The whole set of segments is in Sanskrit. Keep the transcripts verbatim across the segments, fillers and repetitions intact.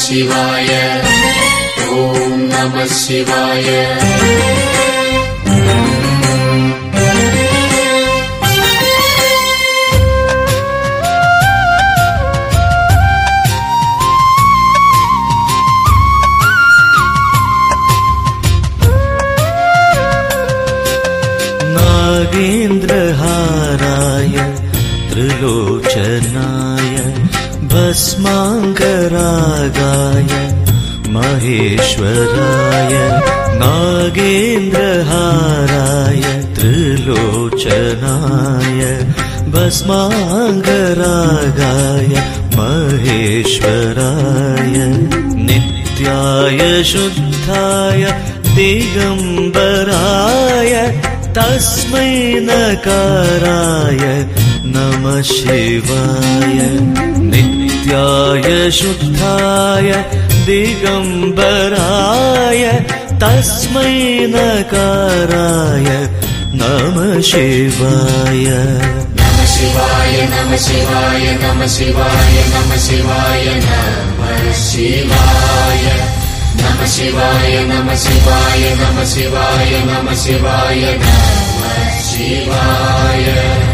शिवाय ॐ नमः शिवाय। नागेन्द्रहाराय त्रिलोचनाय भस्माङ्गरागाय महेश्वराय नागेन्द्रहाराय त्रिलोचनाय भस्माङ्गरागाय महेश्वराय नित्याय शुद्धाय दिगम्बराय तस्मै नकाराय नमः शिवाय। नित्याय शुद्धाय दिगम्बराय तस्मै नकाराय नमः शिवाय। नमः शिवाय नमः शिवाय नमः शिवाय नमः शिवाय नमः शिवाय नमः शिवाय नमः शिवाय नमः शिवाय नमः शिवाय नमः शिवाय।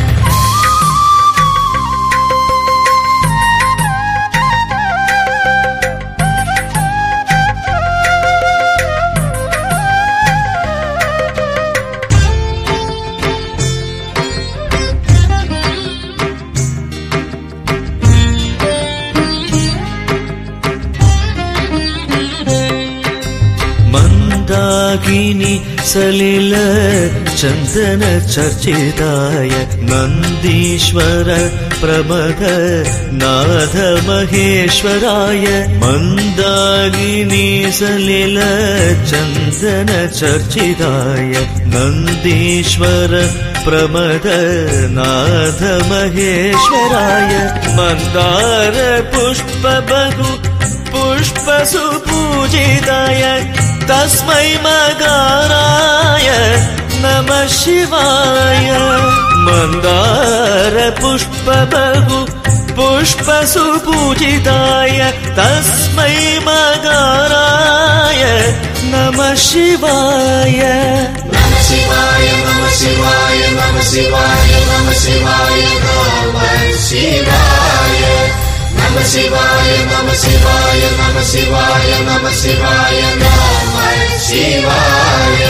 मंदाकिनी सलिल चंदन चर्चिताय नंदीश्वर प्रमद नाथ महेश्वराय। मंदाकिनी सलिल चंदन चर्चिताय नंदीश्वर प्रमद नाथ महेश्वराय। मंदार पुष्प बहु पुष्प सुपूजिताय तस्मै मगाराय नमः शिवाय। मंदार पुष्प बहु पुष्प सुपूजिताय तस्मै मगाराय नमः शिवाय। नमः शिवाय नमः शिवाय नमः शिवाय नमः शिवाय नमः शिवाय नमः शिवाय नमः शिवाय नमः शिवाय नमः शिवाय नमः शिवाय।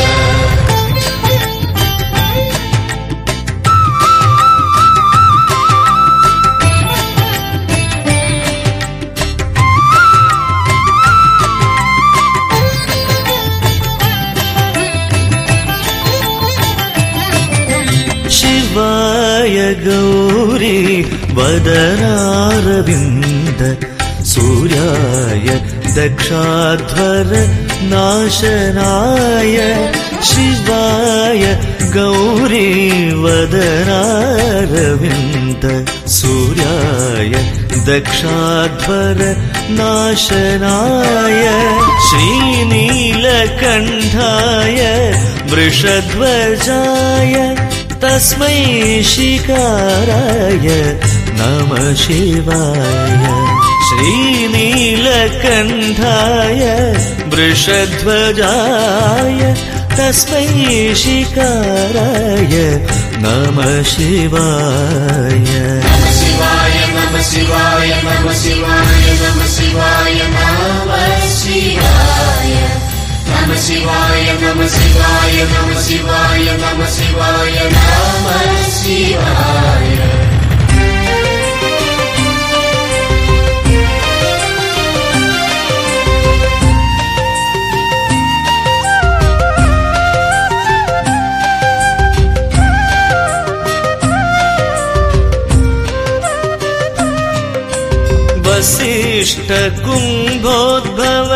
शिवाय गौरी वदनारविन्द सूर्याय दक्षाध्वर नाशनाय। शिवाय गौरी वदनारविन्द सूर्याय दक्षाध्वर नाशनाय। श्रीनीलकण्ठाय वृषध्वजाय तस्मै शिकाराय नमः शिवाय। श्रीनीलकण्ठाय वृषध्वजाय तस्मै शिकाराय नमः शिवाय। नमः शिवाय नमः शिवाय नमः शिवाय नमः शिवाय नमः शिवाय नमः शिवाय नमः शिवाय नमः शिवाय नमः शिवाय नमः शिवाय। वसिष्ठ कुम्भोद्भव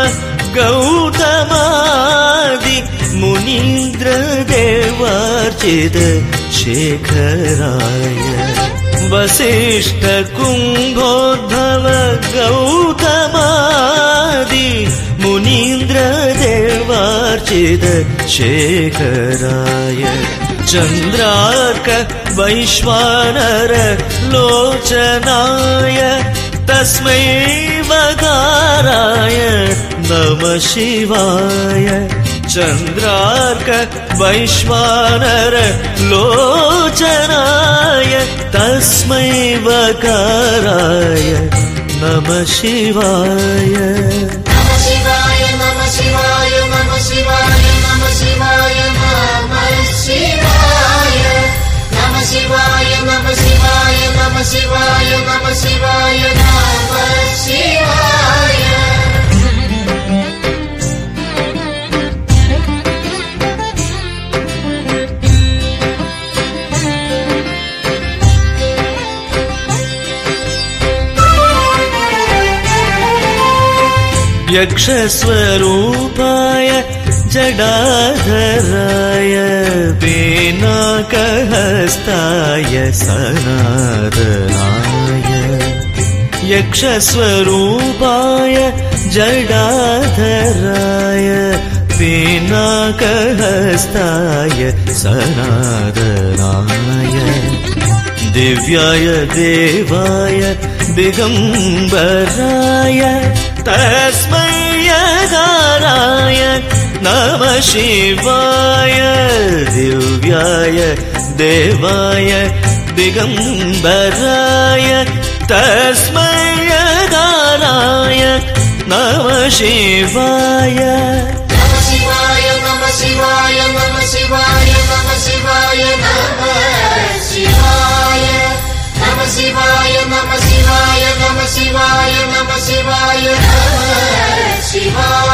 गौतमादि मुनीन्द्र देवार्चित शेखराय। वसिष्ठ कुम्भोद्भव गौतमादि मुनीन्द्र देवार्चित शेखराय। चन्द्रार्क वैश्वानर लोचनाय तस्मै वकाराय नमः शिवाय चन्द्रार्क वैश्वानर लोचनाय तस्मै वकाराय नमः शिवाय नमः शिवाय नमः शिवाय नमः शिवाय नमः शिवाय नमः शिवाय नमः शिवाय नमः शिवाय नमः शिवाय नमः शिवाय नमः शिवाय यक्षस्वरूपाय जडाधराय पिनाकहस्ताय सनातनाय यक्षस्वरूपाय जडाधराय पिनाकहस्ताय सनातनाय दिव्याय देवाय दिगम्बराय तस्मै यकाराय नमः शिवाय दिव्याय देवाय दिगम्बराय तस्मै यकाराय नमः शिवाय नमः शिवाय नमः शिवाय नमः शिवाय नमः शिवाय नमः शिवाय नमः शिवाय नमः शिवाय नमः शिवाय नमः शिवाय नमः शिवाय